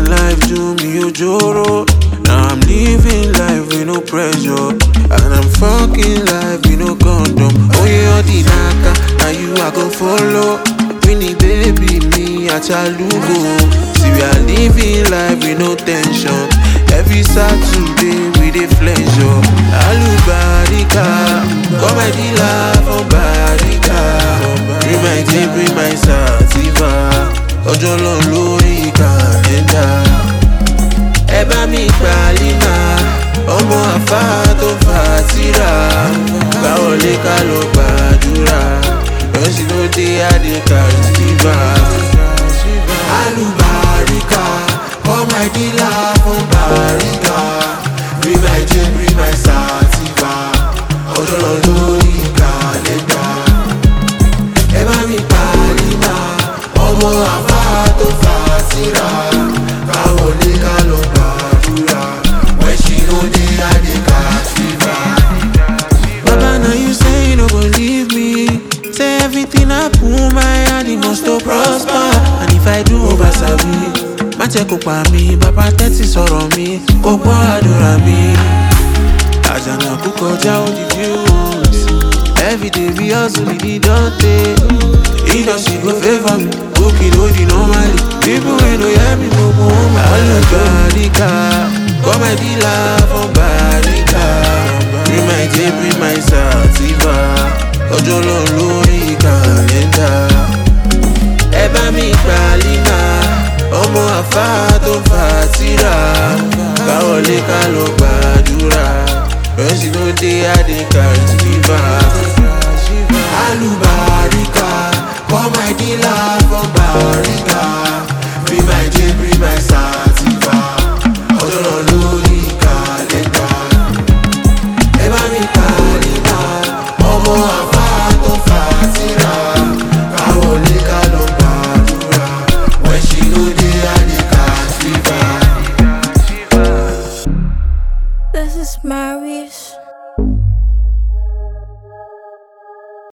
living life to me ojoro. Now I'm living life with no pressure, and I'm fucking life with no condom. Oh yeah, the naka, now you I go follow. Winnie baby, me at Chalugo. See we are living life with no tension. Every Saturday we dey pleasure. Alubarika, come my dealer for Barika. Bring my tape, bring my sativa. Ojolo lórí kàlẹ́ndà. Ẹ bá mi gbalina, ọmọ àfá tó fà tírà. Káwọlé ká lọ gbàdúrà. Lọ́sí ló dé àdékà ìdíbà. Alubarika, come my dealer for Barika. Bring my tape, bring my sativa. Ojolo lórí kàlẹ́ndà. Ẹ bá mi gbalina, ọmọ àfá tó fà tírà. Káwọlé ká lọ gbàdúrà. When she no dey, I dey catch fever. Baba, now you say you no go leave me. Say everything I put my hand, it must to prosper. And if I do over sabi, má jẹ́ kó pa mí. Bàbá tẹ́tí sọ̀rọ̀ mi, kó gbọ́ àdúrà mi. Àjànàkú kọjá ó di views. Everyday we hustle, it don tey. Industry go favor me, cooking no the normally. People wey no hear me go go home. Alubarika, come my dealer for Barika. Bring my tape, bring my sativa. Ojolo lórí kàlẹ́ndà. Ẹ bá mi gbalina, ọmọ àfá tó fà tírà. Káwọlé ká lọ gbàdúrà. Lọ́sí ló dé àdékà ìdíbà. Alubarika, come my dealer for Barika.